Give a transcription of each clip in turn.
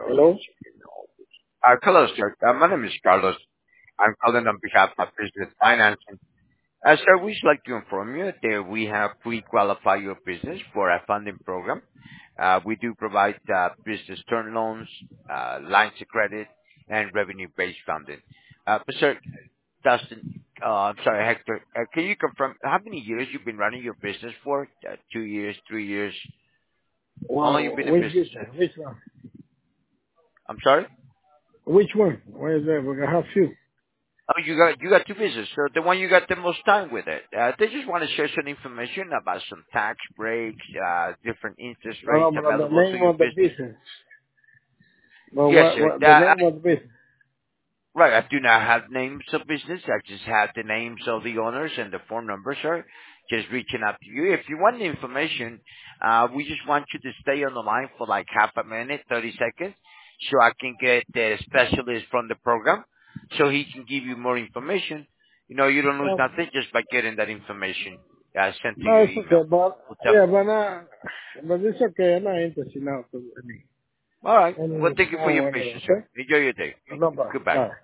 Hello? Hello, sir. My name is Carlos. I'm calling on behalf of Business Financing. Sir, we'd like to inform you that we have pre-qualified your business for a funding program. We do provide business term loans, lines of credit, and revenue-based funding. But sir, Dustin, I'm sorry, Hector, can you confirm how many years you've been running your business for? 2 years, 3 years? How long you Well, been in which business, business? sir? Which one? I'm sorry? Which one? Where is that? We have few. Oh, you got two business. So the one you got the most time with it. They just want to share some information about some tax breaks, different interest No, rates but the available to name your of the business. business. But Yes, sir. what the name of the business? Right. I do not have names of business. I just have the names of the owners and the phone numbers, sir. Just reaching out to you. If you want the information, we just want you to stay on the line for like half a minute, 30 seconds, so I can get the specialist from the program, so he can give you more information. You don't lose No, nothing just by getting that information sent to no, your it's okay. email. But What's up? yeah, but it's okay. I'm not interested now. To All right. Well, any thank you for your phone, whatever. patience, sir. Okay. Enjoy your day. Okay? No problem. Goodbye. Bye.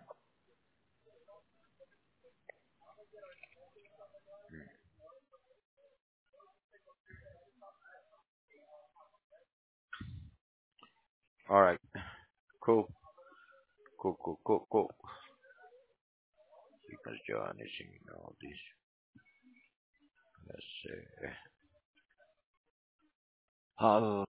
All right. Cool. Cool, cool, cool, cool. Because John is in all this. Let's see.